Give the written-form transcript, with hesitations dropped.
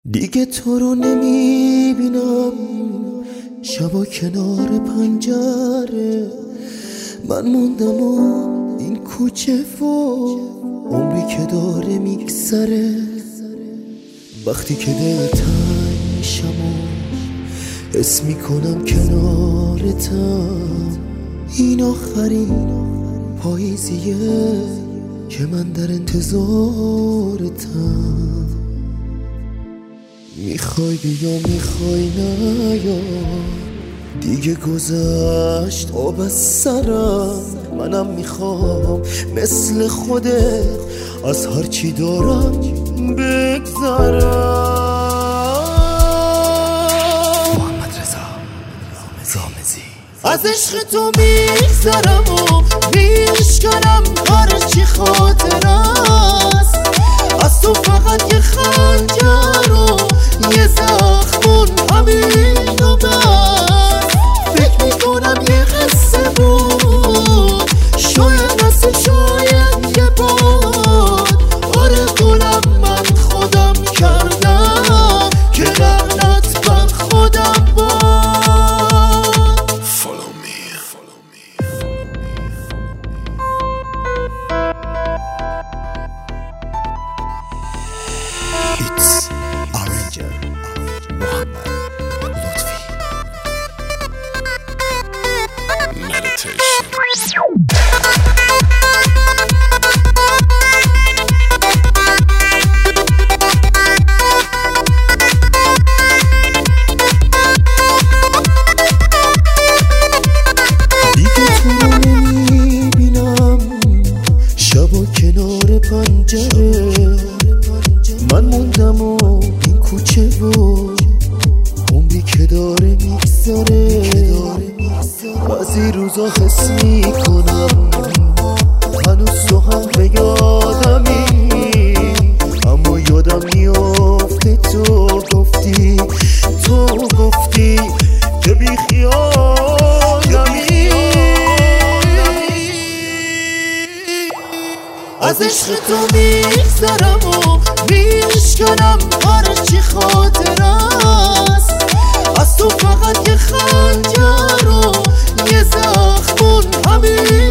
دیگه تو رو نمیبینم شبا کنار پنجره، من موندم و این کوچه و عمری که داره میگذره. وقتی که دل تنگ میشم و حس میکنم کنارتم، این آخرین پاییزیه که من در انتظارتم. میخوای بیا میخوای نیا، دیگه گذشت آب از سرم. منم میخوام مثل خودت از هرچی دارم بگذرم. محمد رضا رامزی. از عشق تو میگذرم و میشکنم هرچی خاطر است. از تو فقط یه خنجر و یه زخمون همین و بس. فکر میکنم یه قصه بود، شاید نسل شاید یه باد. آره گلم من خودم کردم که لعنت بر خودم باد. Follow me. It's Arranger محمد لطفی. Meditation. دیگه تو رو نمیبینم شبا کنار پنجره، من موندم و این کوچه و عمری که داره میگذره. بعضی روزا حس میکنم هنوز تو هم به یادمی، اما یادم میافته تو گفتی که بی خیالمی. از عشق تو میگذرم و میشکنم هرچی خاطر است. از تو فقط یه خنجر و یه زخمون همین